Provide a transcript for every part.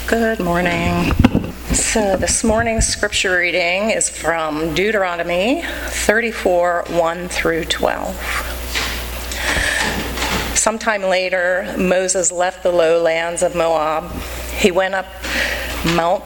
Good morning. So this morning's scripture reading is from Deuteronomy 34, 1 through 12. Sometime later, Moses left the lowlands of Moab. He went up Mount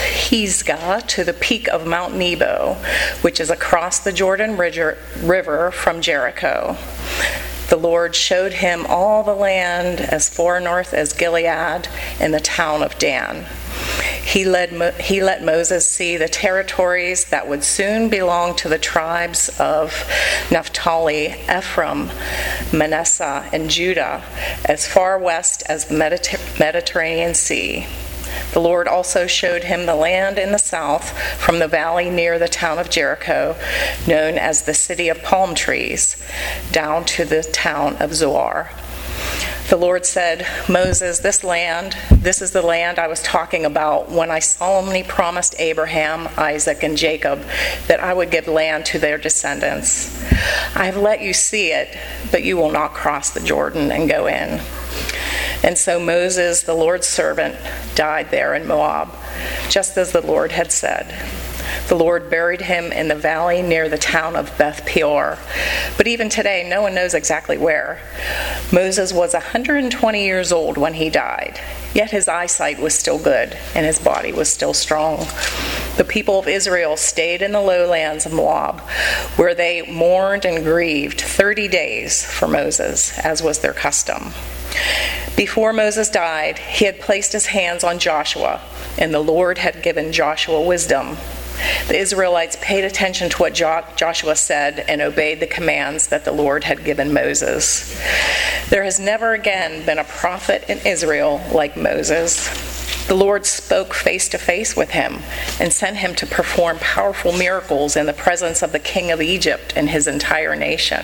Pisgah to the peak of Mount Nebo, which is across the Jordan River from Jericho. The Lord showed him all the land as far north as Gilead and the town of Dan. He let Moses see the territories that would soon belong to the tribes of Naphtali, Ephraim, Manasseh, and Judah, as far west as the Mediterranean Sea. The Lord also showed him the land in the south from the valley near the town of Jericho, known as the City of Palm Trees, down to the town of Zoar. The Lord said, Moses, this is the land I was talking about when I solemnly promised Abraham, Isaac, and Jacob that I would give land to their descendants. I have let you see it, but you will not cross the Jordan and go in. And so Moses, the Lord's servant, died there in Moab, just as the Lord had said. The Lord buried him in the valley near the town of Beth Peor. But even today, no one knows exactly where. Moses was 120 years old when he died, yet his eyesight was still good, and his body was still strong. The people of Israel stayed in the lowlands of Moab, where they mourned and grieved 30 days for Moses, as was their custom. Before Moses died, he had placed his hands on Joshua, and the Lord had given Joshua wisdom. The Israelites paid attention to what Joshua said and obeyed the commands that the Lord had given Moses. There has never again been a prophet in Israel like Moses. The Lord spoke face to face with him and sent him to perform powerful miracles in the presence of the king of Egypt and his entire nation.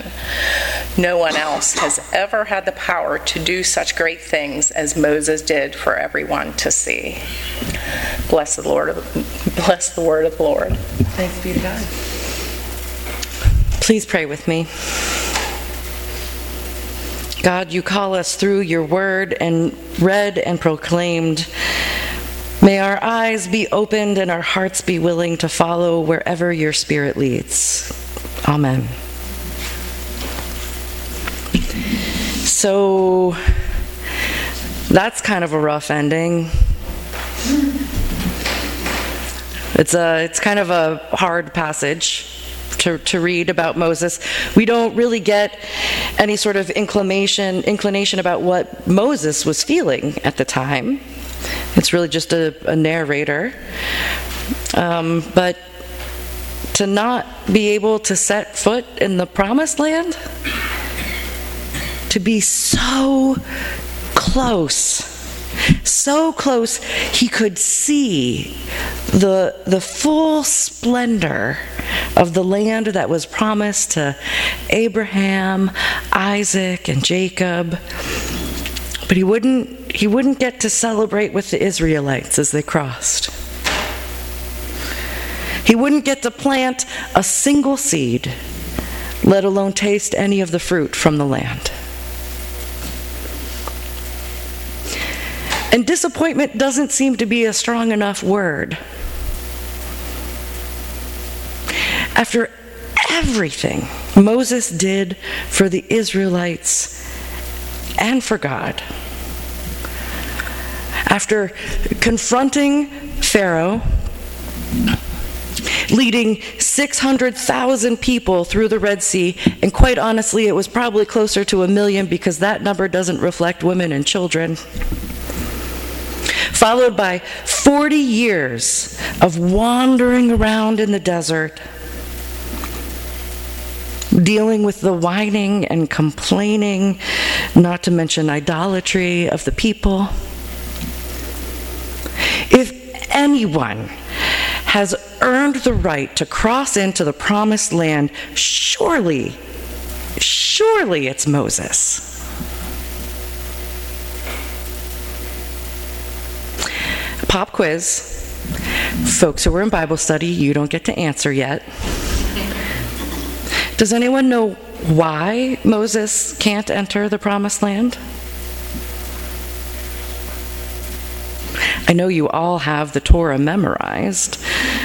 No one else has ever had the power to do such great things as Moses did for everyone to see. Bless the word of the Lord. Thanks be to God. Please pray with me. God, you call us through your word and read and proclaimed. May our eyes be opened and our hearts be willing to follow wherever your Spirit leads. Amen. So, that's kind of a rough ending. It's kind of a hard passage to read about Moses. We don't really get any sort of inclination about what Moses was feeling at the time. It's really just a narrator. But to not be able to set foot in the promised land, to be so close he could see the full splendor of the land that was promised to Abraham, Isaac, and Jacob. But he wouldn't get to celebrate with the Israelites as they crossed. He wouldn't get to plant a single seed, let alone taste any of the fruit from the land. And disappointment doesn't seem to be a strong enough word. After everything Moses did for the Israelites and for God, after confronting Pharaoh, leading 600,000 people through the Red Sea, and quite honestly, it was probably closer to 1 million because that number doesn't reflect women and children, followed by 40 years of wandering around in the desert, dealing with the whining and complaining, not to mention idolatry of the people. If anyone has earned the right to cross into the promised land, surely it's Moses. Pop quiz. Folks who were in Bible study, you don't get to answer yet. Does anyone know why Moses can't enter the promised land? I know you all have the Torah memorized.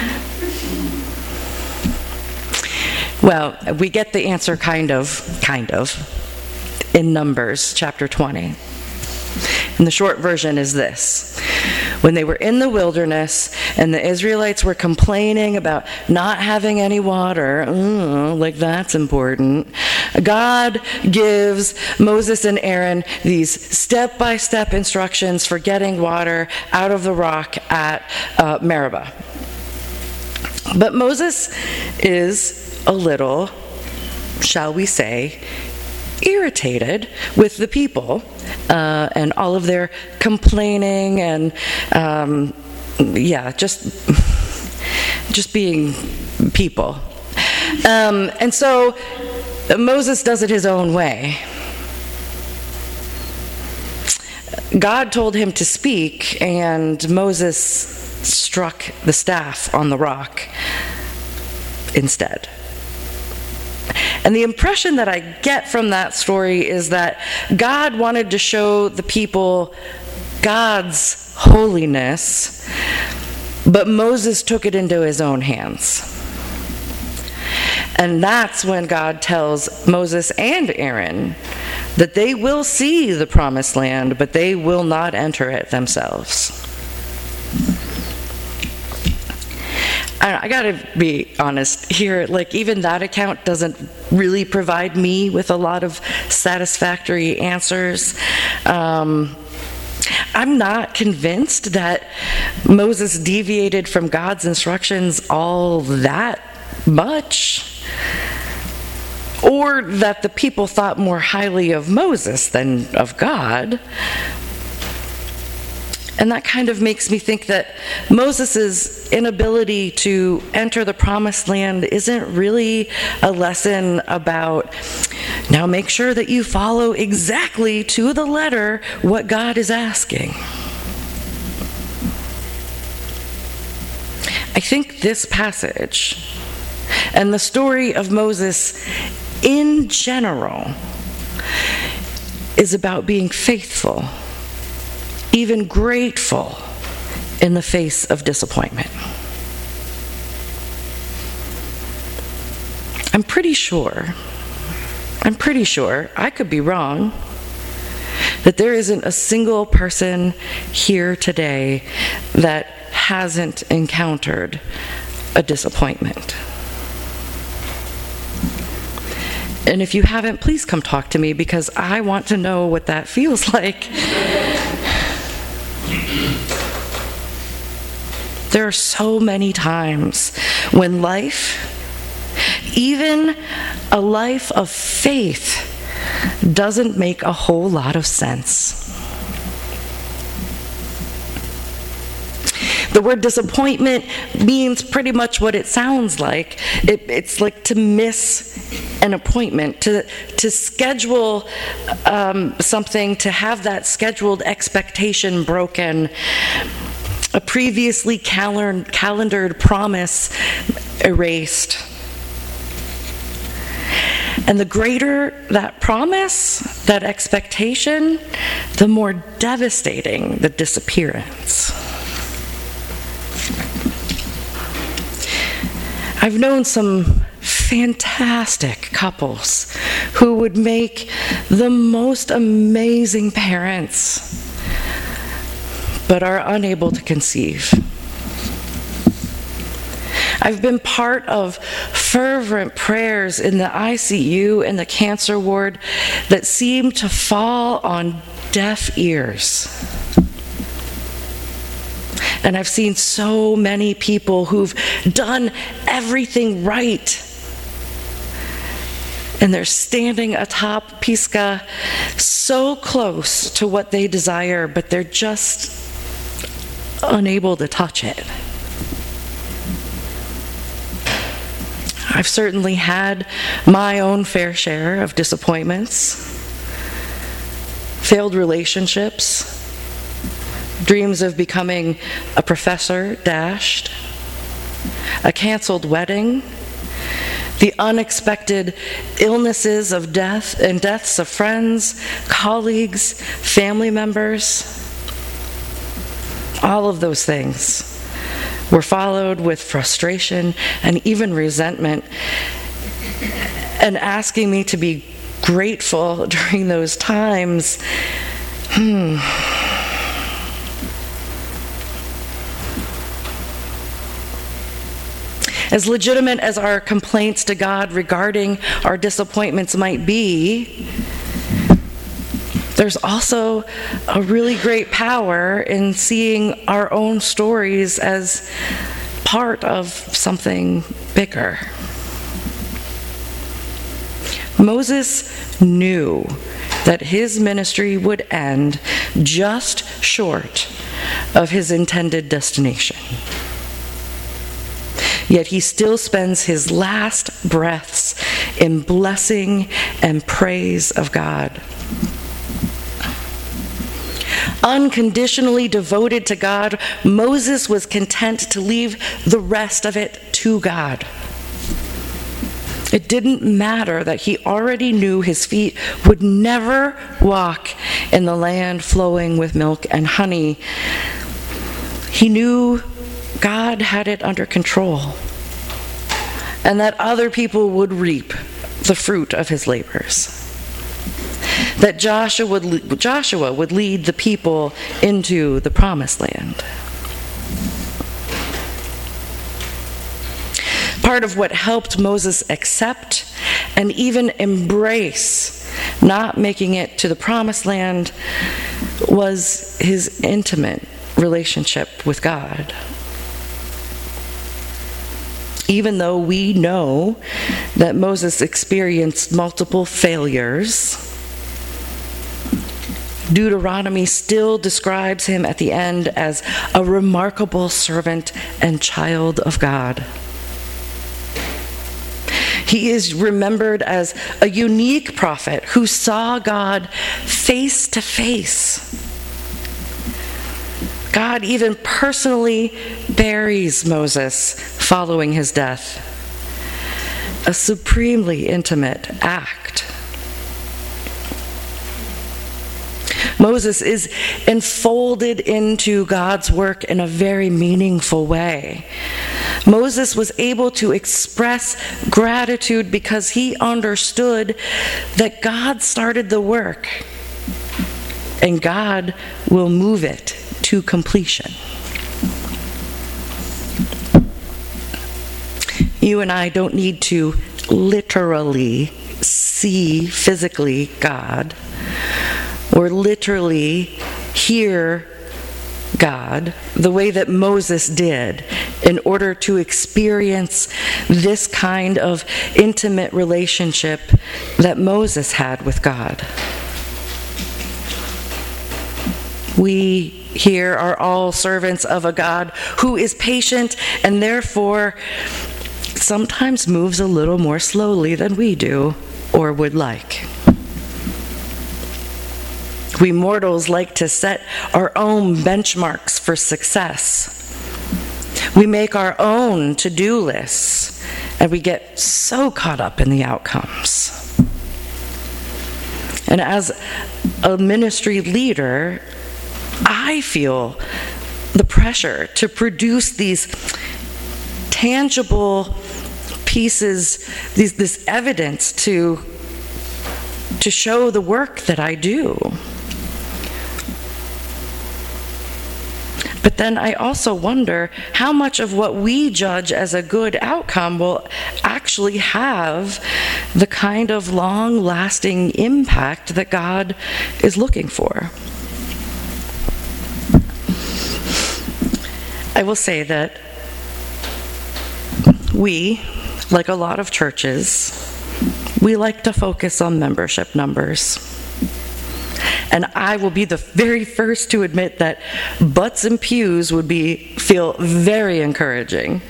Well, we get the answer kind of, in Numbers chapter 20. And the short version is this. When they were in the wilderness and the Israelites were complaining about not having any water, like that's important, God gives Moses and Aaron these step-by-step instructions for getting water out of the rock at Meribah. But Moses is a little, shall we say, irritated with the people and all of their complaining and just being people. And so Moses does it his own way. God told him to speak, and Moses struck the staff on the rock instead. And the impression that I get from that story is that God wanted to show the people God's holiness, but Moses took it into his own hands. And that's when God tells Moses and Aaron that they will see the promised land, but they will not enter it themselves. I gotta be honest here, like even that account doesn't really provide me with a lot of satisfactory answers. I'm not convinced that Moses deviated from God's instructions all that much, or that the people thought more highly of Moses than of God. And that kind of makes me think that Moses' inability to enter the promised land isn't really a lesson about, now make sure that you follow exactly to the letter what God is asking. I think this passage and the story of Moses in general is about being faithful, even grateful, in the face of disappointment. I'm pretty sure, I could be wrong, that there isn't a single person here today that hasn't encountered a disappointment. And if you haven't, please come talk to me, because I want to know what that feels like. There are so many times when life, even a life of faith, doesn't make a whole lot of sense. The word disappointment means pretty much what it sounds like. It's like to miss an appointment, to schedule something, to have that scheduled expectation broken, a previously calendared promise erased. And the greater that promise, that expectation, the more devastating the disappearance. I've known some fantastic couples who would make the most amazing parents, but are unable to conceive. I've been part of fervent prayers in the ICU and the cancer ward that seem to fall on deaf ears. And I've seen so many people who've done everything right, and they're standing atop Pisgah so close to what they desire, but they're just unable to touch it. I've certainly had my own fair share of disappointments, failed relationships, dreams of becoming a professor dashed, a canceled wedding, the unexpected illnesses of death and deaths of friends, colleagues, family members. All of those things were followed with frustration and even resentment, and asking me to be grateful during those times. As legitimate as our complaints to God regarding our disappointments might be, there's also a really great power in seeing our own stories as part of something bigger. Moses knew that his ministry would end just short of his intended destination. Yet he still spends his last breaths in blessing and praise of God. Unconditionally devoted to God, Moses was content to leave the rest of it to God. It didn't matter that he already knew his feet would never walk in the land flowing with milk and honey. He knew God had it under control, and that other people would reap the fruit of his labors. That Joshua would lead the people into the promised land. Part of what helped Moses accept and even embrace not making it to the promised land was his intimate relationship with God. Even though we know that Moses experienced multiple failures, Deuteronomy still describes him at the end as a remarkable servant and child of God. He is remembered as a unique prophet who saw God face to face. God even personally buries Moses following his death. A supremely intimate act. Moses is enfolded into God's work in a very meaningful way. Moses was able to express gratitude because he understood that God started the work and God will move it to completion. You and I don't need to literally see physically God or literally hear God the way that Moses did in order to experience this kind of intimate relationship that Moses had with God. We here are all servants of a God who is patient and therefore sometimes moves a little more slowly than we do or would like. We mortals like to set our own benchmarks for success. We make our own to-do lists, and we get so caught up in the outcomes. And as a ministry leader, I feel the pressure to produce these tangible pieces, this evidence to show the work that I do. But then I also wonder how much of what we judge as a good outcome will actually have the kind of long-lasting impact that God is looking for. I will say that we, like a lot of churches, we like to focus on membership numbers. And I will be the very first to admit that butts and pews would feel very encouraging.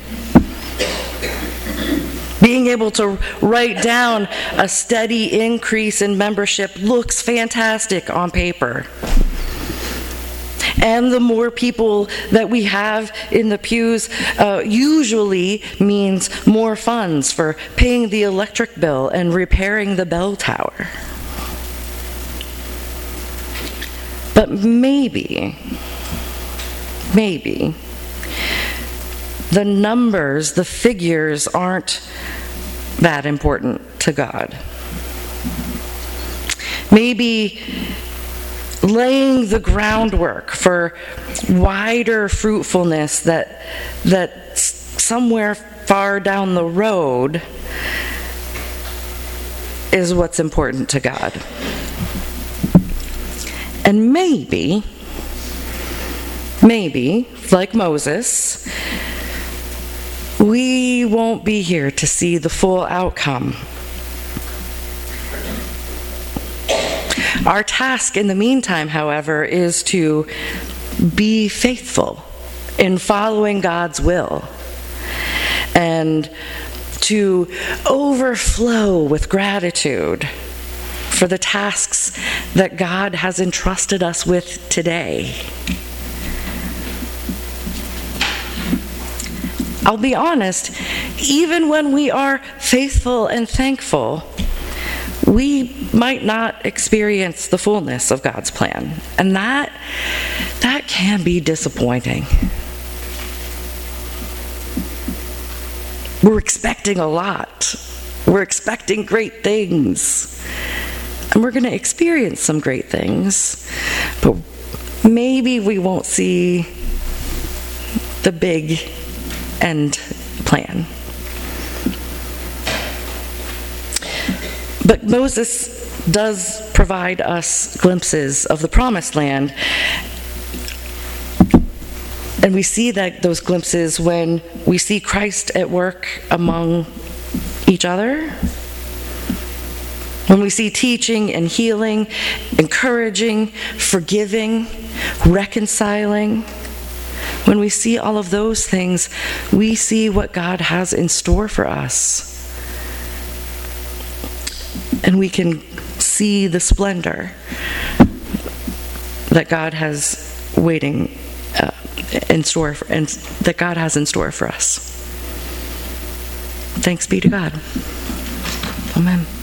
Being able to write down a steady increase in membership looks fantastic on paper. And the more people that we have in the pews usually means more funds for paying the electric bill and repairing the bell tower. But maybe maybe, the numbers, the figures aren't that important to God. Maybe laying the groundwork for wider fruitfulness that somewhere far down the road is what's important to God. And maybe, like Moses, we won't be here to see the full outcome. Our task in the meantime, however, is to be faithful in following God's will and to overflow with gratitude for the tasks that God has entrusted us with today. I'll be honest, even when we are faithful and thankful, we might not experience the fullness of God's plan. And that can be disappointing. We're expecting a lot. We're expecting great things. And we're going to experience some great things. But maybe we won't see the big end plan. But Moses does provide us glimpses of the promised land. And we see those glimpses when we see Christ at work among each other, when we see teaching and healing, encouraging, forgiving, reconciling. When we see all of those things, we see what God has in store for us. And we can see the splendor that God has waiting in store for, and that God has in store for us. Thanks be to God. Amen.